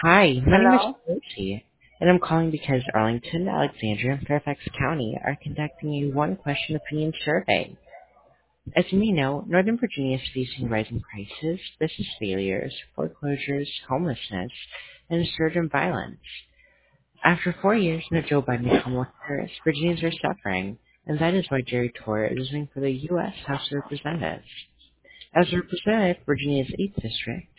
Hi, my name is Hello? Lucy, and I'm calling because Arlington, Alexandria, and Fairfax County are conducting a one-question opinion survey. As you may know, Northern Virginia is facing rising prices, business failures, foreclosures, homelessness, and a surge in violence. After 4 years in the Joe Biden Kamala Harris, Virginians are suffering, and that is why Jerry Torre is running for the U.S. House of Representatives. As a representative of Virginia's 8th District,